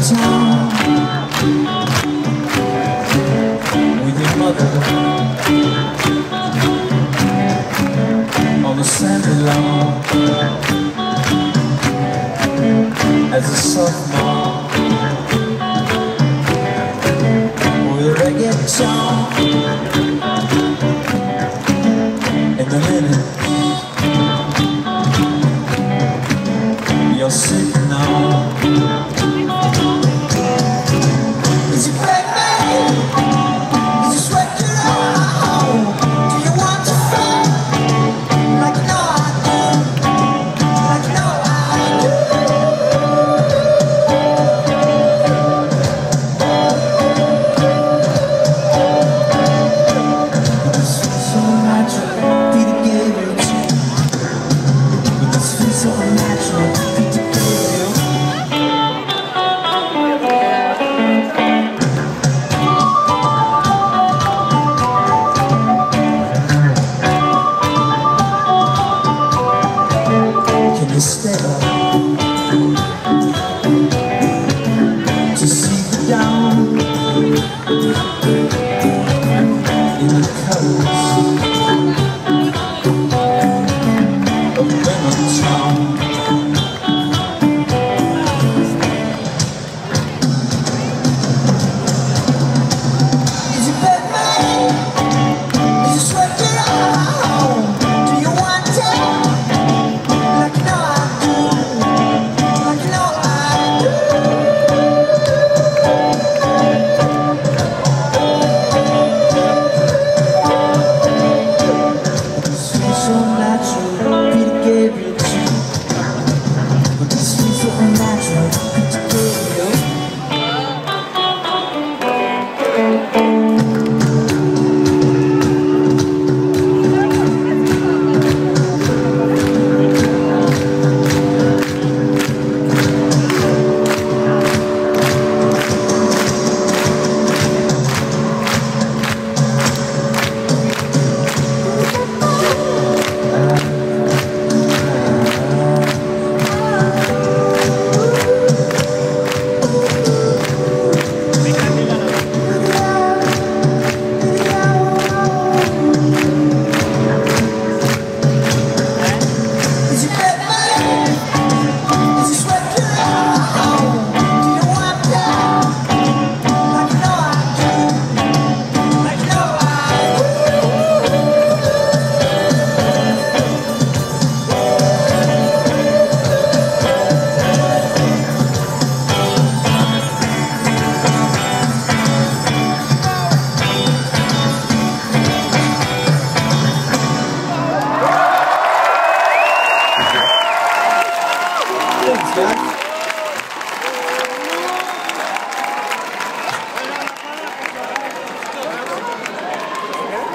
town with your mother on the sandy lawn as a sophomore with a reggaeton in the linen you're sitting on. Is it back, man? Is it sweat it out? Do you want to fight? Like you know I do. Like you know I do. But this feels so natural, Peter gave you a chance. But this feels so natural. Stay up to see the dawn in the colors of Lemon Town. Is it bad, man? Is it sweat it out? Do you want it? Like you know Peter gave you two, but this feels so unnatural. Peter gave you. Thanks, guys.